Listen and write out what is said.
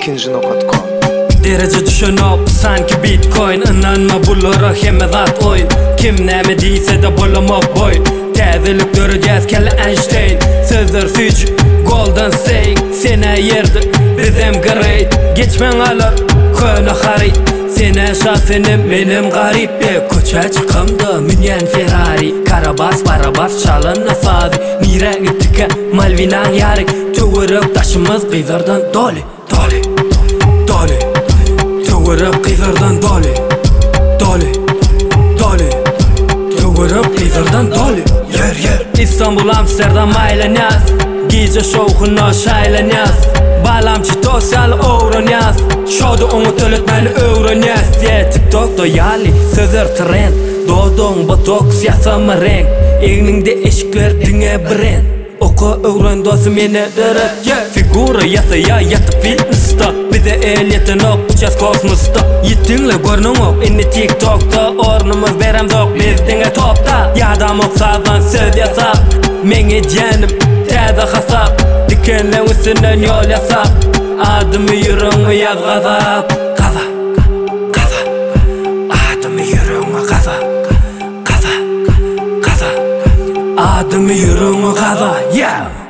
ikinci.com. Derece düşünüp sanki bitcoin inanma bulara hemme zat oyun. Kim näme diýse de bolamak boy. Täzelik göreceğiz kelle Einstein. Sözler süç golden say. Sene yerdi bizim great. Geçmen alır köne harit. Sene şahsenim menim garip. Koça çıkımda minyen Ferrari. Karabas barabas çalın nafazi. Mira gitike Malvinan yarik. Tuguruk taşımız qizardan doli. Tuguruk qizardan doli. Tuguruk qizardan doli. Yer İstanbul Amsterdam aylanyaz. Gece şovhuna şaylanyaz. Balamçı sosyal öğranyaz. Şodu onu töletmeni öğranyaz. TikTok'da yali sözler trend. Dodon botok siyasama renk. Egningde eşikler dinge brand. Oku öğren dostu meni deret. Figura yasa yatı fitness'ta. Bize el yetenok uçaz kosmosta. Yittinle görnün ok inni TikTok'ta. Ornumuz berem dok biz dinge topta. Yadam oksadan söz yasap. Menge canım täze hasap. Dikenle üstünden yol yasap. Adımı yürüngü yaz gazap. Gaza adımı yürüngü gaza. Adımı yürüngü gaza. Yeah.